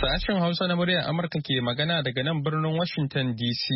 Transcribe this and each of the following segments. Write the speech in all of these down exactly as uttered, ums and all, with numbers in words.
Sashen Hausa na muryar Amurka ke magana daga nan birnin Washington D C.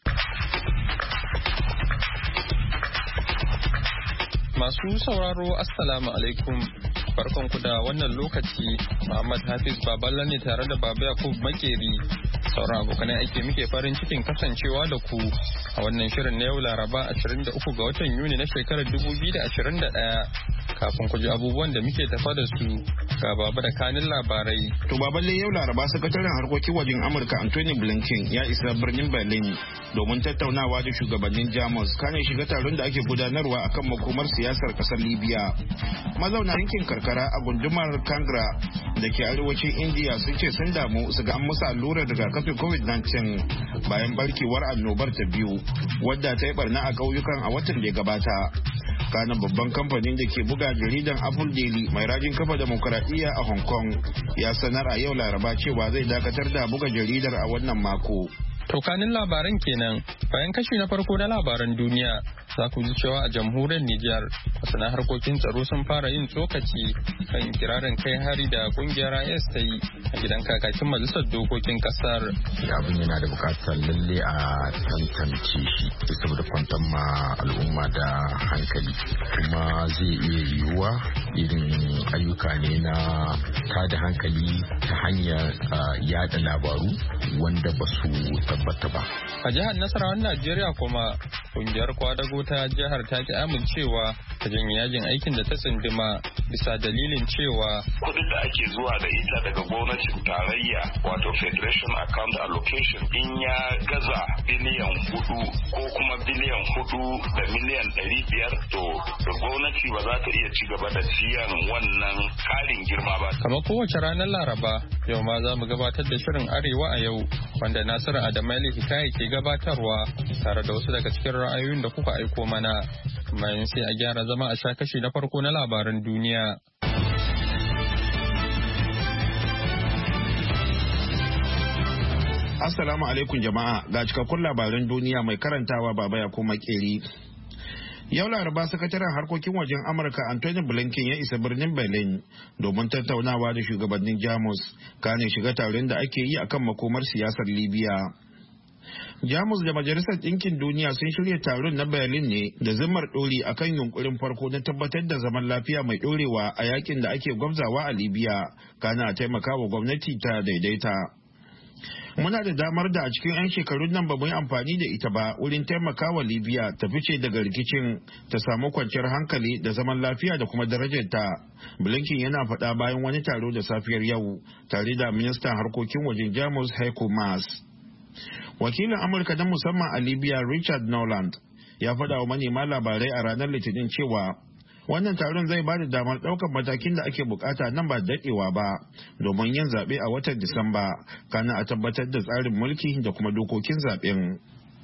Masu sauraro Assalamu alaikum. Barkanku da wannan lokaci, Muhammad Hafiz Baballa ne tare da Baba Yakub Makeri. Sauran abokanai aiki muke farin cikin kasancewa da ku a wannan shirin na yau Laraba ashirin da uku ga watan Yuni na shekarar dubu biyu da ashirin da ɗaya. Kafin ku ji abubuwan da muke tafa da su ga Baba da kanin labarai. To Baballe yau Laraba sakataren harkokin wajen Amurka Anthony Blinken ya isa birnin Berlin domin tattaunawa da shugabannin Jamus kane shiga taron da ake gudanarwa akan makomar siyasar kasar Libya. Mazauna yankin karkara a gundumar Kangra da ke arewacin India sun ce sun damu su ga an musu allurar rigakafin covid nineteen bayan barkewar annobar ta biyu wadda ta yi barna a ƙauyukan a watan da ya gabata. Kanan babban kamfanin da ke buga jaridan Apple Daily mai rajin kafa demokuraɗiyya a Hong Kong ya sanar a yau Laraba cewa zai dakatar da buga jaridar a wannan mako. Tokanin labaran kenan bayan kashi na farko na labaran duniya za ku ji cewa a jamhuriyar Nijar masana harkokin tsaro sun fara yin tsokaci kan kirarin kai hari da kungiyar I S ta yi a gidan kakakin majalisar dokokin kasar. Abin yana da bukatar lalle a tantance shi saboda kwantar ma al'umma da hankali kuma zai iya yiwuwa irin ayyuka ne na tada hankali ta hanyar yada labaru wanda ba su tabbata ba. A jihar Nasarawa Najeriya kuma kungiyar kwadago ta jihar ta ki amincewa ta janye yajin aikin da ta tsindima bisa dalilin cewa kudin da ake zuwa da ita daga gwamnatin tarayya wato Federation Account Allocation in ya gaza biliyan hudu ko kuma biliyan hudu da miliyan ɗari biyar to da gwamnati ba za ta iya ci gaba da biyan wannan karin girma ba. Kamar kowace ranar Laraba yau ma za mu gabatar da shirin Arewa a yau wanda Nasiru Adamali Hikaya ke gabatarwa tare da wasu daga cikin ra'ayoyin da kuka aiko mana. Bayan sai a gyara zama a sha kashi na farko na labaran duniya. Assalamu alaikum jama'a, ga cikakkun labaran duniya mai karantawa Baba ya kuma Makeri. Yau Laraba sakataren harkokin wajen Amurka Anthony Blinken ya isa birnin Berlin domin tattaunawa da shugabannin Jamus kane shiga taron da ake yi akan makomar siyasar Libya. Jamus da Majalisar Ɗinkin Duniya sun shirya taron na Berlin ne da zimmar ɗori akan yunkurin farko na tabbatar da zaman lafiya mai ɗorewa a yakin da ake gwabzawa a Libya, kana taimaka wa gwamnati ta daidaita. Muna da damar da a cikin 'yan shekarun nan ba mu yi amfani da ita ba wurin taimaka wa Libya ta fice daga rikicin ta samu kwanciyar hankali da zaman lafiya da kuma darajarta. Blinken yana faɗa bayan wani taro da safiyar yau tare da ministan harkokin wajen Jamus Heiko Maas. Wakilin Amurka na musamman a Libya Richard Noland ya faɗa wa manema labarai a ranar Litinin cewa wannan taron zai bada damar ɗaukar matakin da ake bukata nan ba daɗewa ba domin yin zaɓe a watan Disamba kana a tabbatar da tsarin mulki da kuma dokokin zaɓen.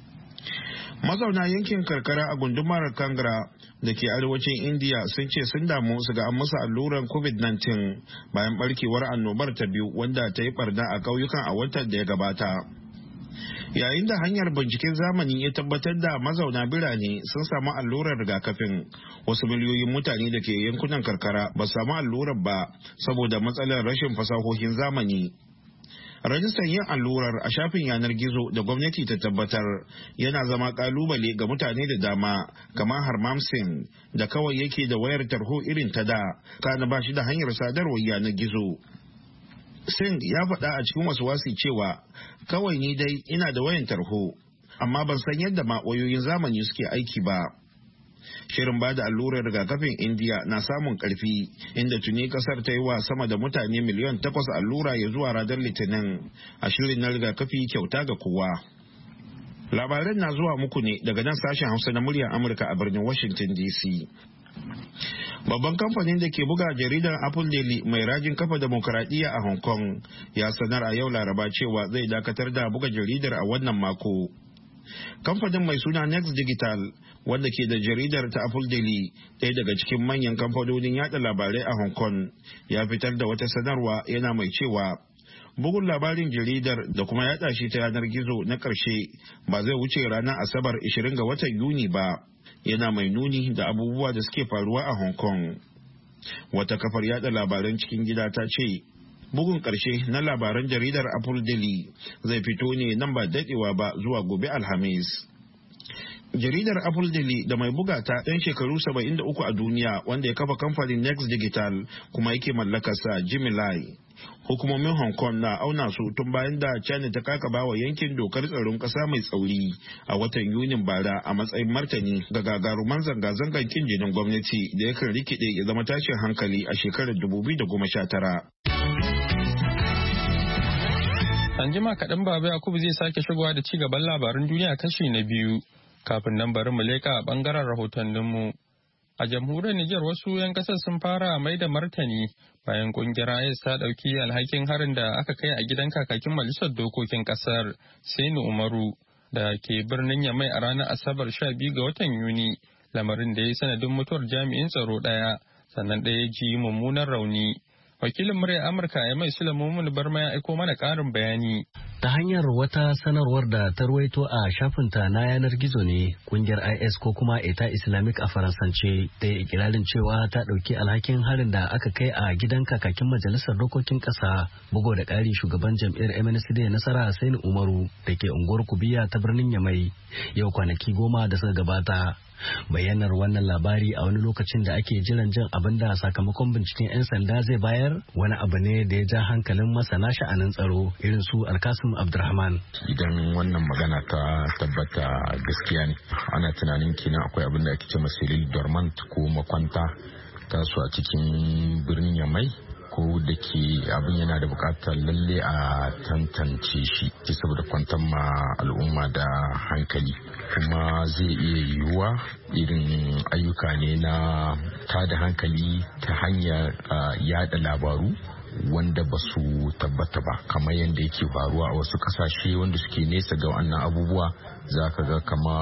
Mazauna yankin karkara a gundumar Kangra da ke arewacin India sun ce sun damu su ga an musu alluran covid nineteen bayan barkewar annobar ta biyu wanda ta yi barna a ƙauyukan a watan da ya gabata. Yayin da hanyar binciken zamani ya tabbatar da mazauna birane sun samu allurar rigakafin, wasu miliyoyin mutane da ke yankunan karkara ba su samu allurar ba saboda matsalar rashin fasahohin zamani. Rajistar yin allurar a shafin yanar gizo da gwamnati ta tabbatar yana zama kalubale ga mutane da dama kamar Harmam Singh da kawai yake da wayar tarho irin ta da kana ba shi da hanyar sadarwar yanar gizo. Singh ya faɗa a cikin wasu wasi cewa kawai ni dai ina da wayan tarho amma ban san yadda ma wayoyin zamani suke aiki ba. Shirin ba da allurar rigakafin India na samun ƙarfi inda tuni kasar ta yi wa sama da mutane miliyan takwas allura ya zuwa ranar Litinin a shirin na rigakafi kyauta ga kowa. Labaran na zuwa muku ne daga nan sashen Hausa na muryar Amurka a birnin Washington D C. Babban kamfanin da ke buga jaridar Apple Daily mai rajin kafa demokuraɗiyya a Hong Kong ya sanar a yau Laraba cewa zai dakatar da buga jaridar a wannan mako. Kamfanin mai suna Next Digital wanda ke da jaridar ta Apple Daily ɗaya daga cikin manyan kamfanonin yada labarai a Hong Kong ya fitar da wata sanarwa yana mai cewa bugun labarin jaridar da kuma yada shi ta yanar gizo na ƙarshe ba zai wuce ranar Asabar ishirin ga watan Yuni ba. Yana mai nuni da abubuwa da suke faruwa a Hong Kong. Wata kafar yada labaran cikin gida ta ce bugun ƙarshe na labaran jaridar Apple Daily zai fito ne nan ba daɗewa ba zuwa gobe Alhamis. Jaridar Apple Daily da mai buga ta ɗan shekaru saba'in da uku a duniya wanda ya kafa kamfanin Next Digital kuma yake mallakarsa Jimmy Lai. Hukumomin Hong Kong na auna su tun bayan da China ta kakaba wa yankin dokar tsaron ƙasa mai tsauri a watan Yunin bara a matsayin martani ga gagaruman zanga-zangar kin jinin gwamnati da yakan rikide ya zama tashin hankali a shekarar dubu biyu da goma sha tara. An jima kaɗan Baba Yakubu zai sake shigowa da ci gaban labaran duniya kashi na biyu. Kafin nan bari mu leƙa a ɓangaren rahotanninmu. A jamhuriyar Nijar wasu 'yan ƙasar sun fara mai da martani bayan ƙungiyar I S ta ɗauki alhakin harin da aka kai a gidan kakakin majalisar dokokin ƙasar Sani Umaru da ke birnin Yamai a ranar Asabar sha biyu ga watan Yuni, lamarin da ya yi sanadin mutuwar jami'in tsaro ɗaya sannan ɗaya ji mummunan rauni. Wakilin muryar Amurka ya mai Sulaiman Barma ya aiko mana ƙarin bayani. Ta hanyar wata sanarwar da ta ruwaito a shafinta na yanar gizo ne, kungiyar I S ko kuma Eta Islamic a Faransance ta yi ikirarin cewa ta ɗauki alhakin harin da aka kai a gidan kakakin majalisar dokokin ƙasa, bugo da ƙari shugaban jam'iyyar M N C D Nasara Sani Umaru da ke unguwar Kubiya ta birnin Yamai yau kwanaki goma da suka gabata. Bayyanar wannan labari a wani lokacin da ake jiran jin abin da sakamakon binciken 'yan sanda zai bayar wani abu ne da ya ja hankalin masana sha'anin tsaro irin su Alkasim Abdurrahman. Idan wannan magana ta tabbata gaskiya ne, ana tunanin kina akwai abin da ake ce masilil dormant ko makwanta tasu a cikin birnin Yamai, ko da ke abin yana da bukatar lalle a tantance shi saboda kwantar ma al'umma da hankali, kuma zai iya yiwuwa irin ayyuka ne na tada hankali ta hanyar yada labaru wanda ba su tabbata ba, kamar yadda yake faruwa a wasu kasashe wanda suke nesa ga wannan abubuwa. Za ka ga kama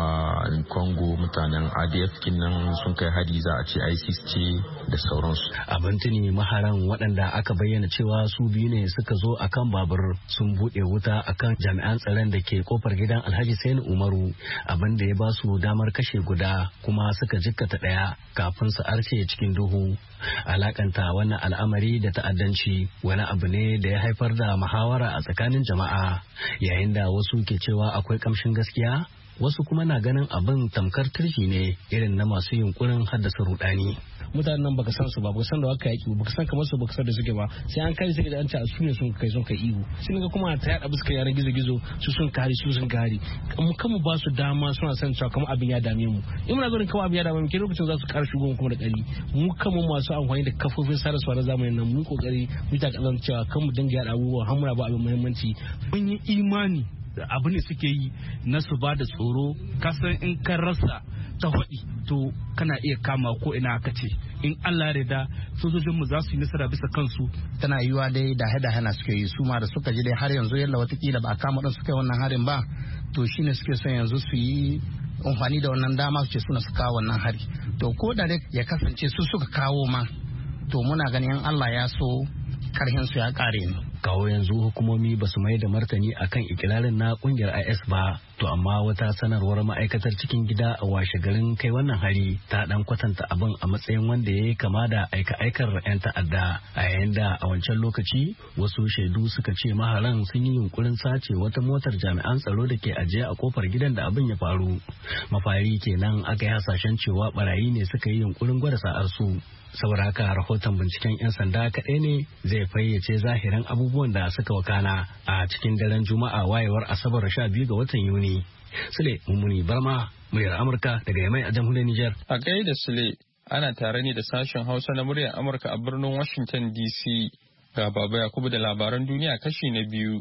Congo mutanen A D F kinnan sun kai hari, za a ce ISIS ce da sauransu. Abin tuni maharan waɗanda aka bayyana cewa su biyu ne suka zo akan babur sun buɗe wuta akan jami'an tsaron da ke kofar gidan Alhaji Sani Umaru, abin da ya ba su damar kashe guda kuma suka jikkata ɗaya kafin su arce cikin duhu. Alakanta wannan al'amari da ta'addanci wani abu ne da ya haifar da muhawara a tsakanin jama'a, yayin da wasu ke cewa akwai kamshin gaskiya, wasu kuma na ganin abin tamkar turji ne irin na masu yunkurin haddasa rudani. Mutanen nan baka san su ba, baka san da waka yaki ba, baka san kamar su baka san da suke ba, sai an kai sai da an ce su ne sun kai sun kai ihu, sai ga kuma ta yada buska yaran gizo gizo su sun kare su sun kare mu kanmu ba su dama suna san cewa kamar abin ya dame mu. In muna gurin kamar abin ya dame mu ke lokacin za su kara shugaban kuma da kari, mu kanmu masu amfani da kafofin sadarwa na zamanin nan mu kokari mu ta kazan cewa kan mu dinga yada abubuwa har muna ba abin muhimmanci. Mun yi imani abu ne suke yi na su ba da tsoro, kasan in ka rasa ta hudi to kana iya kama ko ina aka ce in Allah ya da sojojinmu za su yi nasara bisa kansu. Tana yiwa dai da hada hana suke yi su ma da suka ji dai har yanzu yalla watakila ba a kama ɗan suka yi wannan harin ba, to shine suke son yanzu su yi amfani da wannan dama su ce suna su kawo wannan hari. To ko da dai ya kasance su suka kawo ma, to muna ganin Allah ya so karhin su ya kare ni. Kawo yanzu hukumomi ba su mai da martani akan ikirarin na kungiyar I S ba, to amma wata sanarwar ma'aikatar cikin gida a washe garin kai wannan hari ta dan kwatanta abin a matsayin wanda ya yi kama da aika-aikar 'yan ta'adda, a yayin da a wancan lokaci wasu shaidu suka ce maharan sun yi yunkurin sace wata motar jami'an tsaro da ke ajiye a kofar gidan da abin ya faru. Mafari kenan aka yi hasashen cewa barayi ne suka yi yunkurin gwada sa'ar su. Saboda haka rahoton binciken 'yan sanda kaɗai ne zai fayyace zahirin abubuwan da suka wakana a cikin daren juma'a wayewar asabar sha biyu ga watan yuni. Sule Mummuni Barma, muryar Amurka daga Yamai a jamhuriyar Nijar. A gaida Sule, ana tare ne da sashen Hausa na muryar Amurka a birnin Washington D C. Ga Baba Yakubu da labaran duniya kashi na biyu.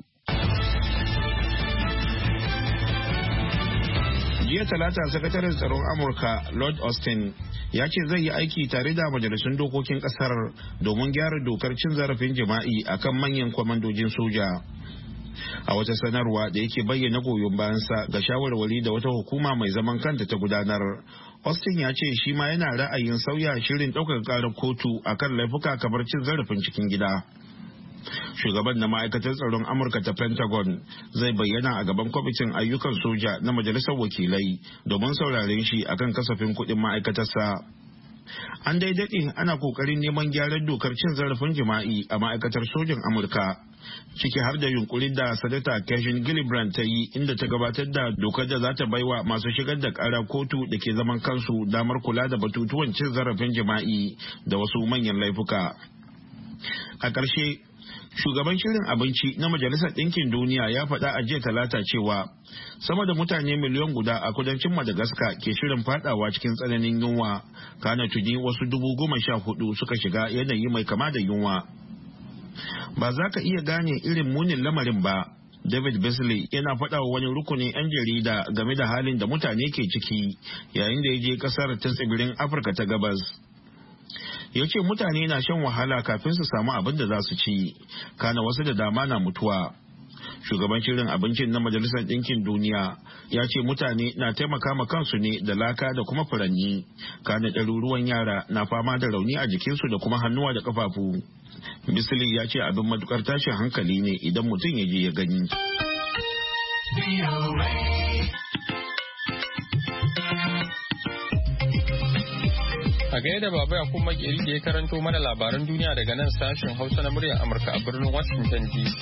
Jiya Talata, sakataren tsaron Amurka Lord Austin ya ce zai yi aiki tare da majalisun dokokin kasar domin gyara dokar cin zarafin jima'i akan manyan kwamandojin soja. A wata sanarwa da yake bayyana goyon bayansa ga shawarwari da wata hukuma mai zaman kanta ta gudanar, Austin ya ce shi ma yana ra'ayin sauya shirin ɗaukar ƙarar kotu akan laifuka kamar cin zarafin cikin gida. Shugaban na ma'aikatar tsaron Amurka ta Pentagon zai bayyana a gaban kwamitin ayyukan soja na majalisar wakilai domin sauraren shi akan kasafin kuɗin ma'aikatarsa. An daidaɗe ana kokarin neman gyaran dokar cin zarafin jima'i a ma'aikatar sojin Amurka, ciki har da yunkurin da Sanata Kevin Gillibrand ta yi inda ta gabatar da dokar da za ta baiwa masu shigar da kara kotu da ke zaman kansu damar kula da batutuwan cin zarafin jima'i da wasu manyan laifuka. A ƙarshe, shugaban shirin abinci na Majalisar Ɗinkin Duniya ya faɗa a jiya Talata cewa sama da mutane miliyan guda a kudancin Madagascar ke shirin fadawa cikin tsananin yunwa, kana tuni wasu dubu goma sha hudu suka shiga yanayi mai kama da yunwa. Ba za ka iya gane irin munin lamarin ba. David Beasley yana faɗa wa wani rukunin 'yan jarida game da halin da mutane ke ciki yayin da ya je ƙasar ta tsibirin Afirka ta Gabas. Ya ce mutane na shan wahala kafin su samu abin da za su ci, kana wasu da dama na mutuwa. Shugaban shirin abincin na Majalisar Ɗinkin Duniya ya ce mutane na taimaka ma kansu ne da laka da kuma furanni, kana ɗaruruwan yara na fama da rauni a jikinsu da kuma hannuwa da ƙafafu. Bisili ya ce abin matukar tashin hankali ne idan mutum ya je ya gani. A gaida Baba ya kuma Makeri da ya karanto mana labaran duniya daga nan sashen Hausa na muryar Amurka a birnin Washington D C.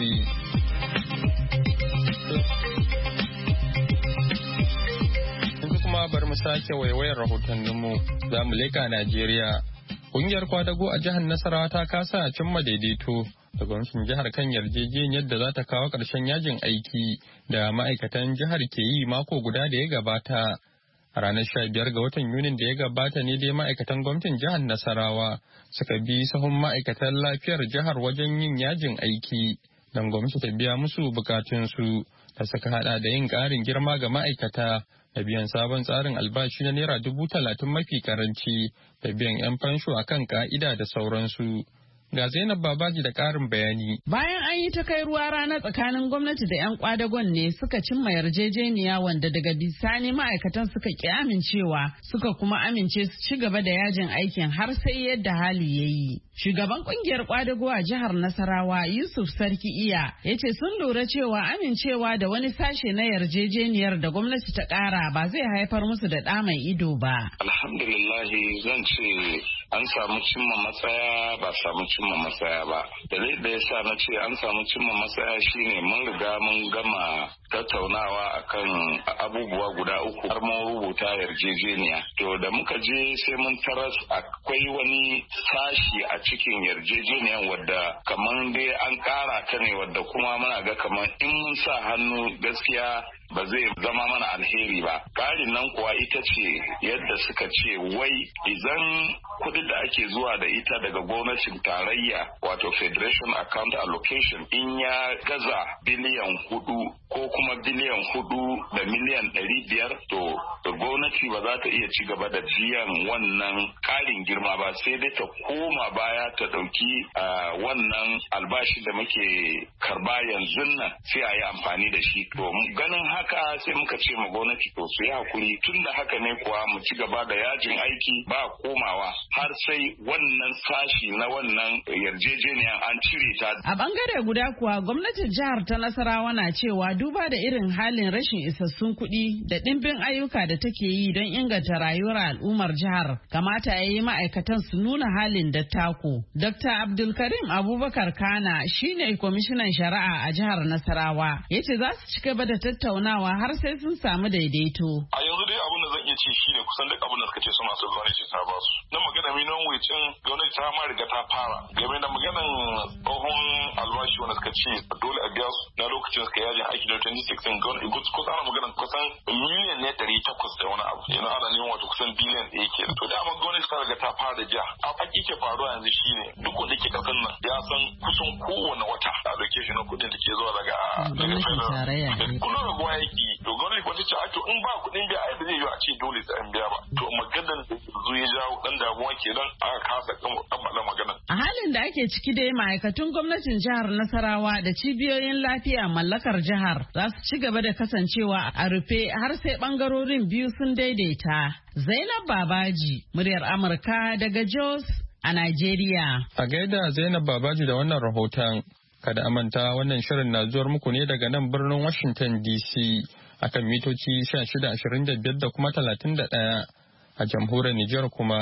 Yanzu kuma bari mu sake waiwayar rahotanninmu za mu leka Najeriya. Kungiyar kwadago a jihar Nasarawa ta kasa a cimma daidaito da gwamnatin jihar kan yarjejeniyar da za ta kawo ƙarshen yajin aiki da ma'aikatan jihar ke yi mako guda da ya gabata. A ranar sha biyar ga watan Yunin da ya gabata ne dai ma'aikatan gwamnatin jihar Nasarawa suka bi sahun ma'aikatan lafiyar jihar wajen yin yajin aiki don gwamnati ta biya musu bukatunsu da suka hada da yin ƙarin girma ga ma'aikata da biyan sabon tsarin albashi na naira dubu talatin mafi karanci da biyan 'yan fansho a kan ka'ida da sauransu. Ga Zainab Babaji da ƙarin bayani. Bayan an yi ta kai ruwa rana tsakanin gwamnati da 'yan kwadagon ne suka cimma yarjejeniya wanda daga bisani ma'aikatan suka ki amincewa suka kuma amince su ci gaba da yajin aikin har sai yadda hali ya yi. Shugaban kungiyar kwadago a jihar Nasarawa Yusuf Sarki Iya ya ce sun lura cewa amincewa da wani sashe na yarjejeniyar da gwamnati ta ƙara ba zai haifar musu da ɗa mai ido ba. Alhamdulillahi zan ce an samu cimma matsaya ba samu cimma matsaya ba. Dalilin da ya sa na ce an samu cimma matsaya shine mun riga mun gama tattaunawa akan abubuwa guda uku har mun rubuta yarjejeniya. To da muka je sai mun taras akwai wani sashi a cikin yarjejeniyan wadda kamar dai an kara ta ne wadda kuma muna ga kamar in mun sa hannu gaskiya ba zai zama mana alheri ba. Ƙarin nan kuwa ita ce yadda suka ce wai idan kuɗin da ake zuwa da ita daga gwamnatin tarayya wato Federation Account Allocation in ya gaza biliyan hudu ko kuma biliyan hudu da miliyan ɗari biyar to gwamnati ba za ta iya ci gaba da biyan wannan ƙarin girma ba sai dai ta koma baya ta ɗauki wannan albashi da muke karba yanzu nan sai a yi amfani da shi. To ganin haka sai muka ce ma gwamnati to su yi hakuri tun da haka ne kuwa mu ci gaba da yajin aiki ba komawa har sai wannan sashi na wannan yarjejeniya an cire ta. A bangare guda kuwa gwamnatin jihar ta Nasarawa na cewa duba da irin halin rashin isassun kuɗi da ɗimbin ayyuka da take yi don inganta rayuwar al'ummar jihar kamata ya yi ma'aikatan su nuna halin dattako. Dokta Abdulkarim Abubakar Kana shine kwamishinan shari'a a jihar Nasarawa ya ce za su ci gaba da tattaunawa har sai sun samu daidaito. A yanzu dai abin da zan iya ce shine kusan duk abin da suka ce suna so gwamnati ta ba su. Na magana minimum wage gwamnati ta ma riga ta fara. Game da maganan tsohon albashi wanda suka ce dole a biya su na lokacin suka yajin aiki da twenty sixteen gwamnati kusan ana maganan kusan miliyan ne ɗari takwas da wani abu. Yana ana neman wato kusan biliyan ɗaya ke. To dama gwamnati ta riga ta fara da jiya. A haƙi ke faruwa yanzu shine duk wanda ke kasan nan ya san kusan kowane wata allocation na kuɗin da ke zuwa daga gwamnatin tarayya. Kullum raguwa yake to gwamnati wata ce to in ba kuɗin biya ai ba zai yi a ce dole sai an biya ba. To maganar da yanzu ya jawo ɗan damuwa kenan aka kasa kammala magana. A halin da ake ciki dai ma'aikatun gwamnatin jihar Nasarawa da cibiyoyin lafiya mallakar jihar za su ci gaba da kasancewa a rufe har sai bangarorin biyu sun daidaita. Zainab Babaji, muryar Amurka daga Jos a Najeriya. A gaida Zainab Babaji da wannan rahoton. Kada a manta wannan shirin na zuwar muku ne daga nan birnin Washington D C akan mitoci sha shida ashirin da biyar da kuma talatin da ɗaya. A jamhuriyar Nijar kuma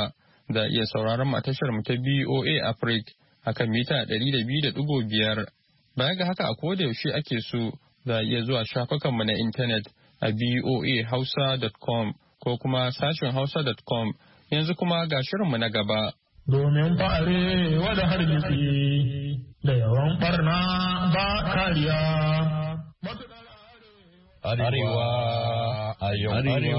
za a iya sauraron mu a tashar mu ta B O A Africa akan mita ɗari da biyu da ɗigo biyar. Baya ga haka a koda yaushe ake so za a iya zuwa shafukanmu na intanet a b o a hausa dot com ko kuma sashen hausa dot com. Yanzu kuma ga shirinmu na gaba. Domin fa'are wada hargitsi da yawan barna ba kariya. Arewa a yau.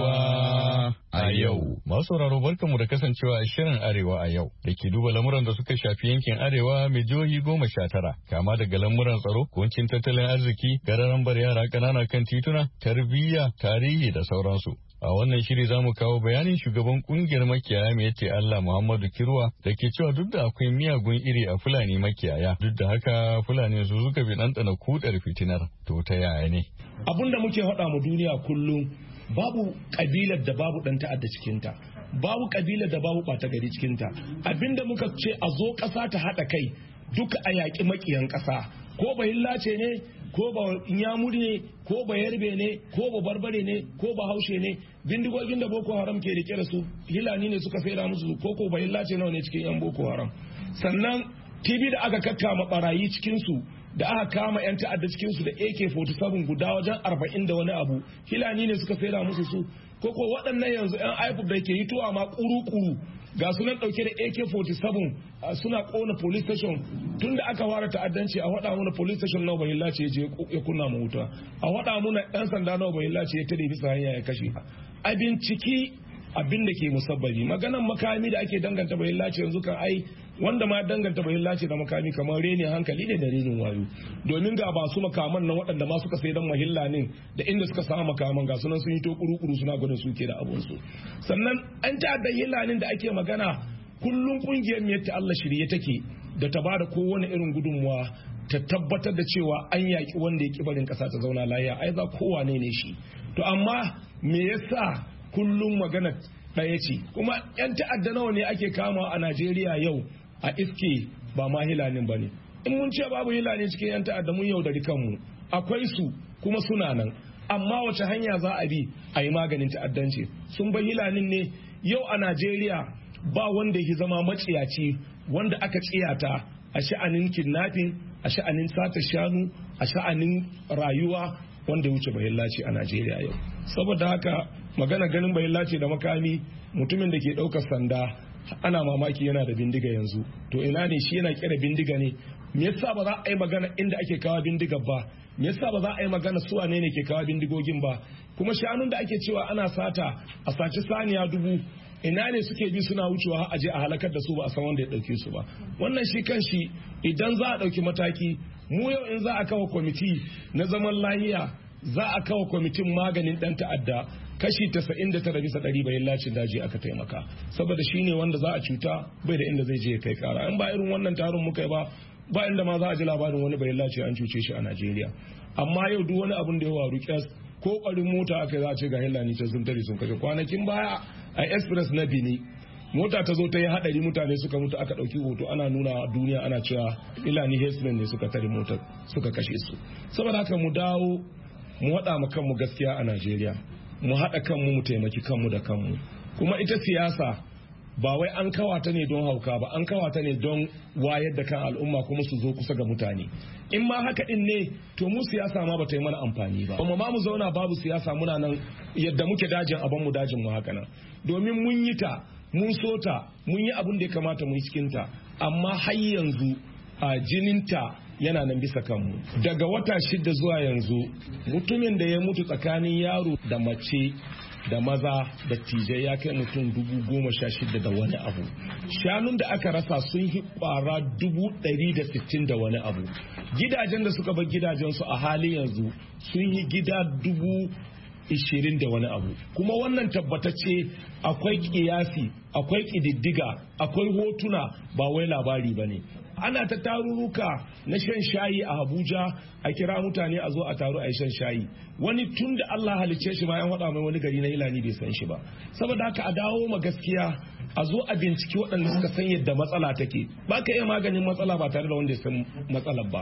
Arewa a yau. Masu sauraro barkanmu da kasancewa a shirin Arewa a yau da ke duba lamuran da suka shafi yankin Arewa mai jihohi goma sha tara, kama daga lamuran tsaro, kuncin tattalin arziki, gararan bar yara ƙanana kan tituna, tarbiyya, tarihi da sauransu. A wannan shiri za mu kawo bayanin shugaban kungiyar makiyaya mai yace Allah Muhammadu Kirwa da ke cewa duk da akwai miyagun iri a Fulani makiyaya, duk da haka Fulani su suka bi ɗanɗana kudar fitinar. To ta yaya ne? Abin da muke faɗa mu duniya kullum, babu kabilar da babu ɗan ta'adda cikinta, babu kabilar da babu ɓata gari cikinta. Abinda muka ce a zo ƙasa ta haɗa kai duka a yaƙi makiyan ƙasa, ko bahilla ce ne, ko ba inyamuri ne, ko ba yarbe ne, ko ba barbare ne, ko ba haushe ne. Bindigogin da Boko Haram ke rike da su hilani ne suka saida musu, ko ko bahilla ce nawa ne cikin yan Boko Haram. Sannan tibi da aka kakkama barayi cikin su, da aka kama yan ta'adda cikin su da A K forty-seven guda wajen arba'in da wani abu, hilani ne suka saida musu su. Ko ko waɗannan yanzu yan I P O B da ke hitowa ma kuru-kuru ga sunan ɗauke da A K forty-seven suna ƙona police station. Tun da aka fara ta'addanci a waɗa muna police station nawa bahilla ce je ya kunna mu wuta, a waɗa muna ɗan sanda nawa bahilla ce ya tare bisa hanya ya kashe. A binciki abin da ke musabbabi, maganan makami da ake danganta bahilla ce yanzu kan ai wanda ma danganta bahilla ce da makami kamar rene hankali ne da renin wayo, domin ga ba su makaman nan waɗanda ma suka sai dan mahilla ne da inda suka samu makaman ga sunan sun yi to kuru-kuru suna gudun suke da abun su. Sannan an ta'addan hillanin da ake magana kullum kungiyar miyar ta Allah shirye take da ta bada kowane irin gudunmuwa ta tabbatar da cewa an yaƙi wanda ya ƙi barin ƙasa ta zauna lafiya, ai za kowane ne shi. To amma me yasa kullum magana ɗaya ce, kuma 'yan ta'adda nawa ne ake kama a Najeriya yau a iske ba ma hilanin ba ne. In mun ce babu hilani cikin 'yan ta'adda mun yaudari kanmu, akwai su kuma suna nan, amma wace hanya za a bi a yi maganin ta'addanci? Sun bai hilanin ne yau a Najeriya ba wanda ya zama maciyaci wanda aka tsiyata a sha'anin kidnapping, a sha'anin sata shanu, a sha'anin rayuwa wanda ya wuce bahillaci a Najeriya yau. Saboda haka magana ganin bahillaci da makami, mutumin da ke ɗaukar sanda ana mamaki yana da bindiga yanzu, to ina ne shi yana kera bindiga ne? Me yasa ba za a yi magana inda ake kawo bindigar ba? Me yasa ba za a yi magana su wane ne ke kawo bindigogin ba? Kuma shanun da ake cewa ana sata a saci saniya dubu, ina ne suke bi suna wucewa a je a halakar da su ba a san wanda ya dauke su ba? Wannan shi kan shi idan za a dauki mataki, mu yau in za a kawo kwamiti na zaman lahiya, za a kawo kwamitin maganin dan ta'adda, kashi tasa'in da tara bisa ɗari bayan lacin daji aka taimaka, saboda shi ne wanda za a cuta bai da inda zai je ya kai kara. In ba irin wannan taron muka yi ba, ba inda ma za a ji labarin wani bayan laci an cuce shi a Najeriya. Amma yau duk wani abin da ya waru kyas ko ƙwarin mota aka za a ce ga hillani ta sun tare sun kashe. Kwanakin baya a express na Bini mota ta zo ta yi haɗari, mutane suka mutu, aka ɗauki hoto ana nuna duniya ana cewa Ilani Hesman ne suka tare motar suka kashe su. Saboda haka mu dawo mu haɗa mu kanmu gaskiya a Najeriya, mu haɗa kanmu mu taimaki kanmu da kanmu. Kuma ita siyasa ba wai an kawata ne don hauka ba, an kawata ne don wayar da kan al'umma kuma su zo kusa ga mutane. In ma haka din ne to mu siyasa ma bata yi mana amfani ba, kuma ma mu zauna babu siyasa muna nan yadda muke dajin aban mu dajin mu haka nan, domin mun yi ta, mun so ta, mun yi abin da ya kamata mu yi cikin ta, amma har yanzu a jininta yana nan bisa kanmu. Daga wata shida zuwa yanzu mutumin da ya mutu tsakanin yaro da mace da maza da tijai ya kai mutum dubu goma sha shida da wani abu. Shanun da aka rasa sun yi kwara dubu ɗari da sittin da wani abu. Gidajen da suka bar gidajensu a halin yanzu sun yi gida dubu ishirin da wani abu. Kuma wannan tabbatacce akwai kiyasi, akwai ƙididdiga, akwai hotuna, ba wai labari ba ne. Ana ta tarurruka na shan shayi a Abuja, a kira mutane a zo a taru a yi shan shayi. Wani tun da Allah halicce shi ma yan faɗa mai wani gari na Ilani bai san shi ba. Saboda haka a dawo ma gaskiya, a zo a binciki waɗanda suka san yadda matsala take. Ba ka iya maganin matsala ba tare da wanda ya san matsalar ba.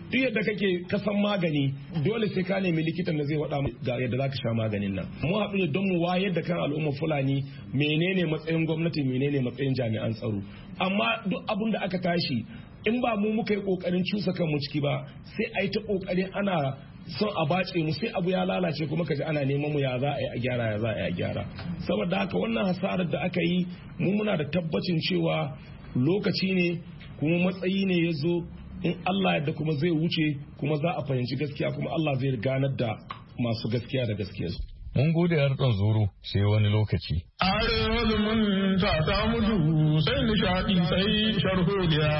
duk yadda kake kasan magani dole sai ka nemi likitan da zai wada ga yadda zaka sha maganin nan. Mu haɗu ne don mu wayar da kan al'ummar Fulani menene matsayin gwamnati menene matsayin jami'an tsaro. Amma duk abin da aka tashi in ba mu muka yi kokarin cusa kanmu ciki ba sai a yi ta kokarin ana son a bace mu sai abu ya lalace kuma kaji ana neman mu ya za a yi a gyara ya za a yi a gyara. Saboda haka wannan hasarar da aka yi mu muna da tabbacin cewa lokaci ne kuma matsayi ne ya zo in Allah yadda kuma zai wuce kuma za a fahimci gaskiya kuma Allah zai ganar da masu gaskiya da gaskiyarsu. Mun gode harkar zuru sai wani lokaci. Arewa zumunta ta mutu sai nishaɗi sai sharholiya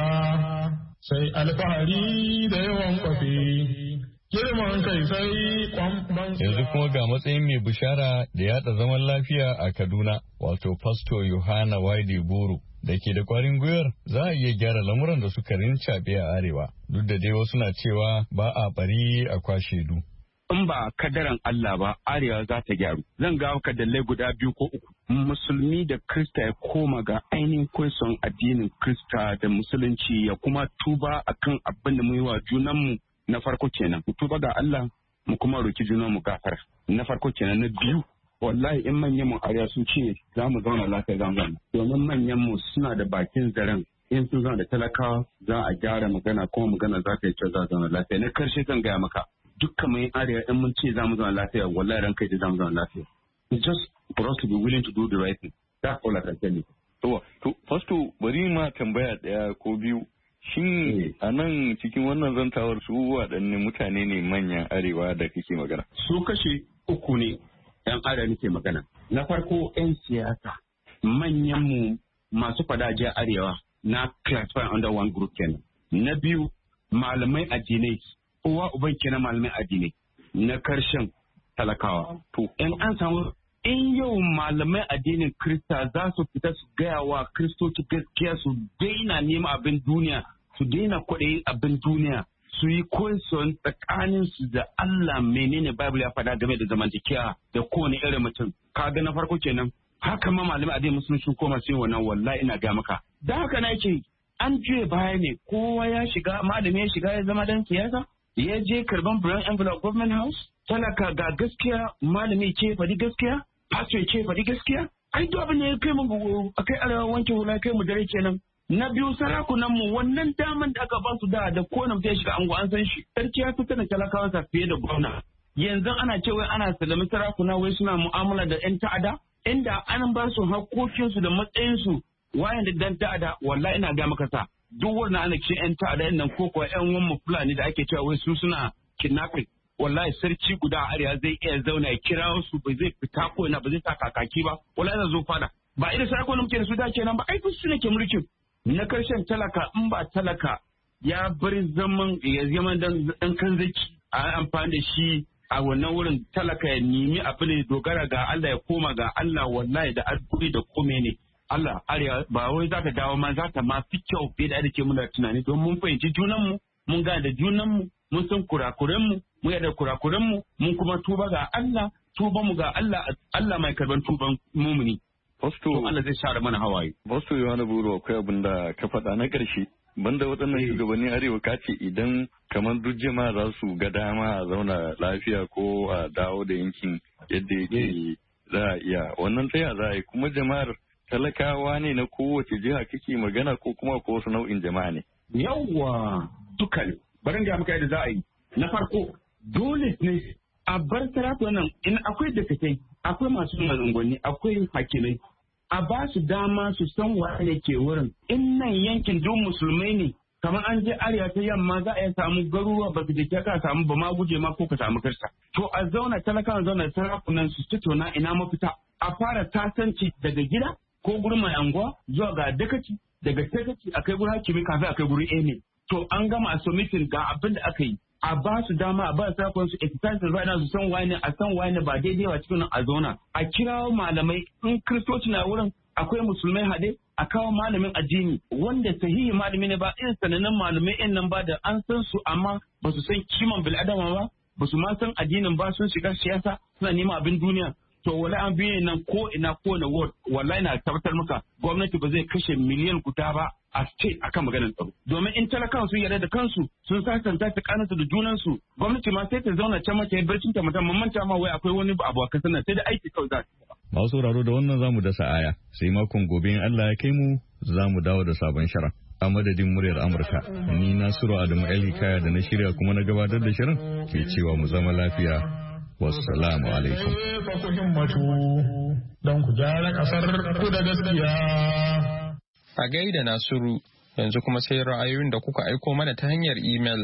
sai alfahari da yawan kwafi. Girman kai sai kwamban. Yanzu kuma ga matsayin mai bishara da yada zaman lafiya a Kaduna wato Pasto Yohana Waide Buru da ke da kwarin gwiwar za a iya gyara lamuran da suka rincaɓe a arewa duk da dai wasu na cewa ba a bari a kwashe du. In ba kadaran Allah ba arewa za ta gyaru. Zan ga ka dalilai guda biyu ko uku. Musulmi da Krista ya koma ga ainihin kwaison addinin Krista da Musulunci ya kuma tuba akan abin da mu yi wa junanmu na farko kenan. Mu tuba ga Allah mu kuma roki junanmu gafara. Na farko kenan. Na biyu wallahi in manyan mu arewa sun ce za mu zauna lafiya za mu zauna. Domin manyan mu suna da bakin zaren in sun zauna da talakawa za a gyara magana kuma magana za ta yi cewa za a zauna lafiya. Na karshe zan gaya maka. Dukkan mai arewa in mun ce za mu zama lafiya wallahi ran kai da za mu zama lafiya. It's just for us to be willing to do the right thing. That's all I can tell you. To, to Fasto bari ma tambaya daya ko biyu. Shin a nan cikin wannan zantawar su waɗanne mutane ne manyan arewa da kake magana? Su kashe uku ne ‘yan arewa nake magana. Na farko ‘yan siyasa manyan mu masu fadaje arewa na classify under one group kenan. Na biyu malamai addinai uwa uban kenan malamai addinai. Na karshen talakawa. To in an samu in yau malamai addinin Krista za su fita su gaya wa Kristoci gaskiya su daina nema abin duniya su daina kwaɗayi abin duniya su yi koyon tsakanin su da Allah menene Bible ya faɗa game da zamantakewa da kowane irin mutum. Kaga na farko kenan haka ma malamai addinin musulunci koma sai wannan wallahi ina ga maka. Da haka na yake an juye baya ne kowa ya shiga malami ya shiga ya zama dan siyasa. Ya je karban brown envelope government house talaka ga gaskiya malami ce faɗi gaskiya pastor ce faɗi gaskiya ai duk abin da ya kai mu akai arewa wanke hula kai mu dare kenan. Na biyu sarakunan mu wannan daman da aka ba su da da kowane mutum ya shiga ango an san shi sarki ya fitar da talakawa sa fiye da gwamna. Yanzu ana cewa ana salami sarakuna wai suna mu'amala da yan ta'ada inda an ba su hakkokinsu da matsayinsu wayan da dan ta'ada wallahi ina ga maka sa duk wannan ana ce yan ta'ada nan ko kuwa yan wamma fulani da ake cewa wai su suna kidnapping wallahi sarki guda a arewa zai iya zauna ya kira su ba zai fita ko ina ba zai sa kakaki ba wallahi zai zo fada ba irin sarakunan muke da su da kenan ba ai su ne ke mulkin. Na karshen talaka in ba talaka ya bar zaman ya zama dan kan zaki a amfani da shi a wannan wurin talaka ya nemi abin da dogara ga Allah ya koma ga Allah wallahi da addu'i da kome ne Allah arewa ba wai za ta dawo ma za ta ma fi kyau fiye da ake muna tunani don mun fahimci junanmu mun gane da junanmu mun san kurakurenmu mun yada kurakurenmu mun kuma tuba ga Allah tuba mu ga Allah Allah mai karban tuban mumuni. Fasto Allah zai share mana hawaye. Fasto Yohana Buru akwai abin da ka faɗa na ƙarshe. Banda waɗannan shugabannin arewa ka ce idan kamar duk jama'a za su ga dama a zauna lafiya ko a dawo da yankin yadda yake za a iya wannan tsaya za a yi kuma jama'ar talakawa ne na kowace jiha kake magana ko kuma ko wasu nau'in jama'a ne. Yawwa duka ne barin ga maka yadda za a yi. Na farko dole ne a bar sarakunan in akwai da kai akwai masu unguwanni akwai hakimai a ba su dama su san waye ke wurin in nan yankin duk musulmai ne kamar an je arewa ta yamma za a iya samu garuruwa ba su da ka samu ba ma guje ma ko ka samu kirsa to a zauna talakawa zauna sarakunan su tattauna ina mafita a fara tasanci daga gida ko gurin mai anguwa zuwa ga dakaci daga dakaci akai gurin hakimi kafin akai gurin ene to an gama a submitting ga abin da aka yi a ba su dama a ba su sakon su exercise right now su san wani a san wani ba daidai wa cikin a zona a kirawo malamai in kristoci na wurin akwai musulmai hade a kawo malamin addini wanda sahihi malami ne ba irin sanannen malamai in nan ba da an san su amma ba su san kiman bil'adama ba ba su ma san addinin ba sun shiga siyasa suna neman abin duniya to wala an biye nan ko ina ko na ward wallahi na tabbatar maka gwamnati ba zai kashe miliyan guda ba a state akan maganar tsaro. Domin in talakawa sun yarda da kansu sun sasanta tsakaninsu da junansu gwamnati ma sai ta zauna can mace barcin ta mutum manta ma wai akwai wani abu a kasar nan sai da aiki kawai za ta. Masu sauraro da wannan zamu dasa aya sai makon gobe in Allah ya kai mu zamu dawo da sabon shirin. A madadin muryar Amurka, ni Nasiru Adamu Ali Kaya da na shirya kuma na gabatar da shirin ke cewa mu zama lafiya. Wassalamu alaikum. Don ku gyara kasar ku da gaskiya. A gaida Nasiru, yanzu kuma sai ra'ayoyin da kuka aiko mana ta hanyar imel.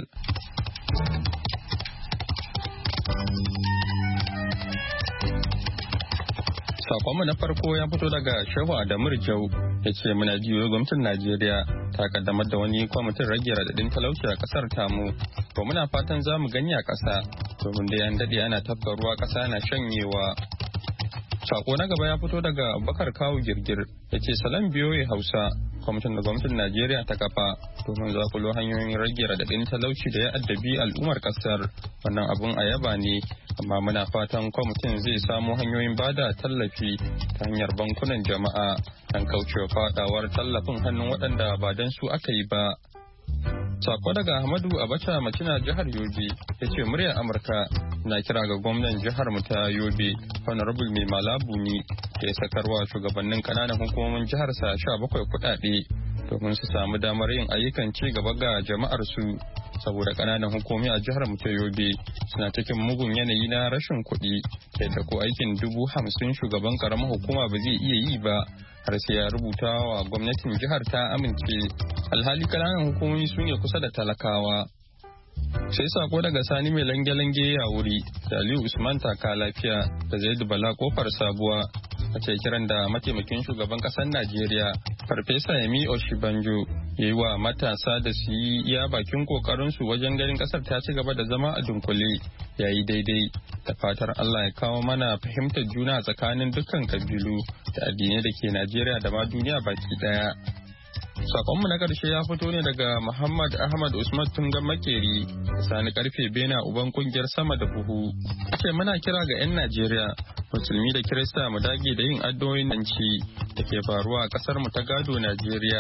Sakonmu na farko ya fito daga Shehu Adamu Rijau ya ce muna jiyo gwamnatin Najeriya ta kaddamar da wani kwamitin rage radadin talauci a kasar tamu. To muna fatan za mu gani a ƙasa domin da yan daɗe ana tafka ruwa ƙasa na shanyewa. Sako na gaba ya fito daga Abubakar Kawu Girgir ya ce salam biyoyi Hausa kwamitin da gwamnatin Najeriya ta kafa domin zakulo hanyoyin rage radadin talauci da ya addabi al'ummar kasar. Wannan abun a yaba ne amma muna fatan kwamitin zai samo hanyoyin bada tallafi ta hanyar bankunan jama'a don kaucewa fadawar tallafin hannun waɗanda ba don su aka yi ba. Sako daga Ahmadu Abacha Macina jihar Yobe ya ce muryar Amurka na kira ga gwamnan jihar mu ta Yobe Honorable Mai Malabuni da ya sakarwa shugabannin kananan hukumomin jihar sa sha bakwai kuɗaɗe domin su samu damar yin ayyukan ci gaba ga jama'ar su saboda kananan hukumi a jihar mu ta Yobe suna cikin mugun yanayi na rashin kuɗi yadda ko aikin dubu hamsin shugaban karamar hukuma ba zai iya yi ba har sai ya rubuta wa gwamnatin jihar ta amince alhali kananan hukumomi su ne kusa da talakawa. Sai sako daga Sani mai lange-lange ya wuri da Aliyu Usman taka lafiya da Zaidu Bala kofar sabuwa a ce kiran da mataimakin shugaban kasar Najeriya Farfesa Yemi Oshibanjo ya yi wa matasa da su yi iya bakin kokarinsu wajen ganin kasar ta ci gaba da zama a dunkule ya yi daidai da fatar Allah ya kawo mana fahimtar juna tsakanin dukkan kabilu da addinai da ke Najeriya da ma duniya baki daya. Sakonmu na ƙarshe ya fito ne daga Muhammad Ahmad Usman Tungan Makeri da Sani Karfe Bena uban kungiyar sama da buhu. Ce muna kira ga 'yan Najeriya, musulmi da Kirista mu dage da yin addu'o'in nanci da ke faruwa a ƙasar mu ta gado Najeriya.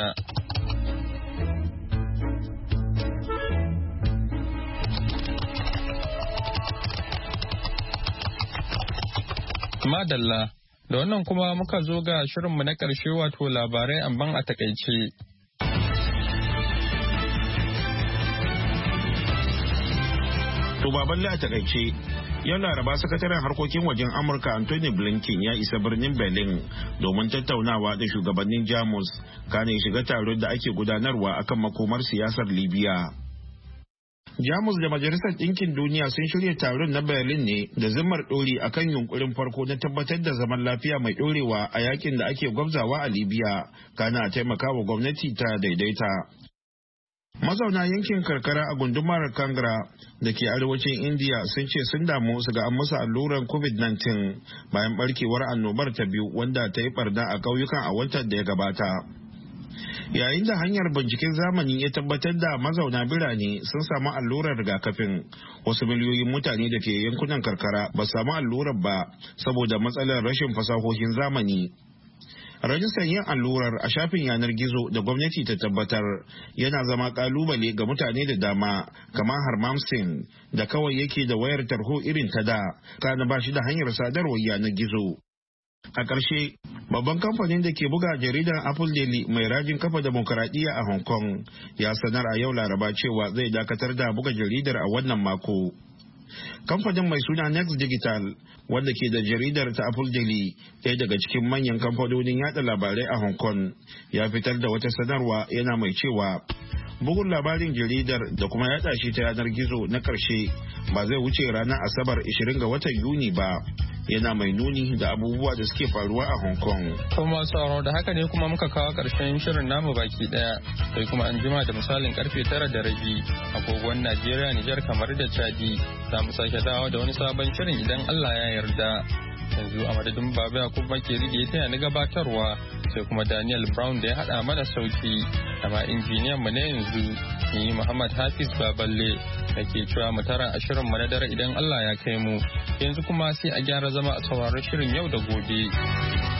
Madalla, da wannan kuma muka zo ga shirinmu na ƙarshe wato labarai amban a takaice. To baballe a takaice, yau laraba sakataren harkokin wajen Amurka Anthony Blinken ya isa birnin Berlin domin tattaunawa da shugabannin Jamus kane shiga taron da ake gudanarwa akan makomar siyasar Libya. Jamus da Majalisar Ɗinkin Duniya sun shirya taron na Berlin ne da zimmar ɗori akan yunkurin farko na tabbatar da zaman lafiya mai ɗorewa a yakin da ake gwabzawa a Libya, kana taimaka wa gwamnati ta daidaita. Mazauna yankin karkara a gundumar Kangra da ke arewacin India sun ce sun damu su ga an musu allurar covid nineteen bayan barkewar annobar ta biyu wanda ta yi barna a ƙauyukan a watan da ya gabata. Yayin da hanyar binciken zamani ya tabbatar da mazauna birane sun samu allurar rigakafin, wasu miliyoyin mutane da ke yankunan karkara ba samu allurar ba saboda matsalar rashin fasahohin zamani. Rajistar yin allurar a shafin yanar gizo da gwamnati ta tabbatar yana zama kalubale ga mutane da dama kamar Harmam Singh da kawai yake da wayar tarho irin ta da kana ba shi da hanyar sadarwar yanar gizo. A ƙarshe, babban kamfanin da ke buga jaridar Apple Daily mai rajin kafa demokaradiyya a Hong Kong ya sanar a yau Laraba cewa zai dakatar da buga jaridar a wannan mako. Kamfanin mai suna Next Digital wanda ke da jaridar ta Apple Daily ɗaya daga cikin manyan kamfanonin yada labarai a Hong Kong ya fitar da wata sanarwa yana mai cewa bugun labarin jaridar da kuma yada shi ta yanar gizo na ƙarshe ba zai wuce ranar Asabar ishirin ga watan Yuni ba. Yana mai nuni da abubuwa da suke faruwa a Hong Kong. Kuma sauraro da haka ne kuma muka kawo ƙarshen shirin namu baki ɗaya sai kuma an jima da misalin karfe tara da rabi agogon Najeriya, Nijar, kamar da Chadi za mu sake dawo da wani sabon shirin idan Allah ya yarda. Yanzu a madadin Baba Yakubu Makeri da ya taya ni gabatarwa sai kuma Daniel Brown da ya haɗa mana sauti da ma injiniyan mu na yanzu ni Muhammad Hafiz Baballe da ke cewa mu tara a shirin mu na dare idan Allah ya kai mu. Yanzu kuma sai a gyara zama a sauraron shirin yau da gobe.